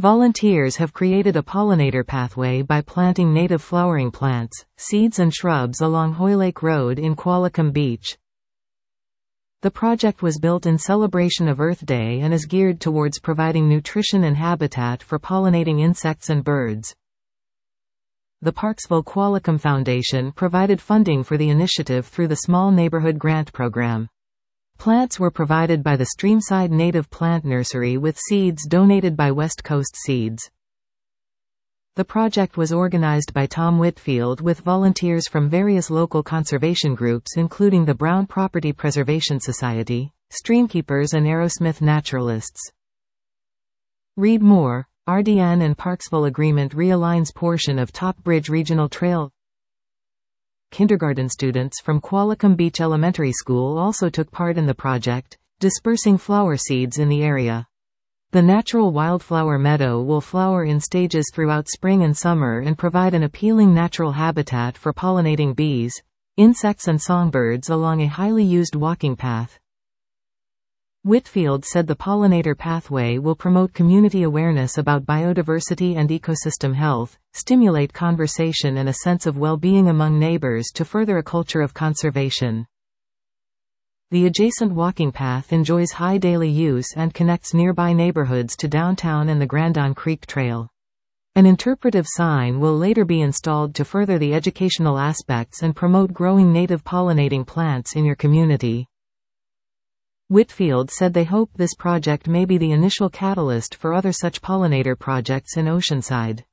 Volunteers have created a pollinator pathway by planting native flowering plants, seeds and shrubs along Hoylake Road in Qualicum Beach. The project was built in celebration of Earth Day and is geared towards providing nutrition and habitat for pollinating insects and birds. The Parksville Qualicum Foundation provided funding for the initiative through the Small Neighborhood Grant Program. Plants were provided by the Streamside Native Plant Nursery with seeds donated by West Coast Seeds. The project was organized by Tom Whitfield with volunteers from various local conservation groups including the Brown Property Preservation Society, Streamkeepers and Aerosmith Naturalists. Read more. RDN and Parksville Agreement realigns portion of Top Bridge Regional Trail. Kindergarten students from Qualicum Beach Elementary School also took part in the project, dispersing flower seeds in the area. The natural wildflower meadow will flower in stages throughout spring and summer and provide an appealing natural habitat for pollinating bees, insects and songbirds along a highly used walking path. Whitfield said the pollinator pathway will promote community awareness about biodiversity and ecosystem health, stimulate conversation and a sense of well-being among neighbors to further a culture of conservation. The adjacent walking path enjoys high daily use and connects nearby neighborhoods to downtown and the Grandon Creek Trail. An interpretive sign will later be installed to further the educational aspects and promote growing native pollinating plants in your community. Whitfield said they hope this project may be the initial catalyst for other such pollinator projects in Oceanside.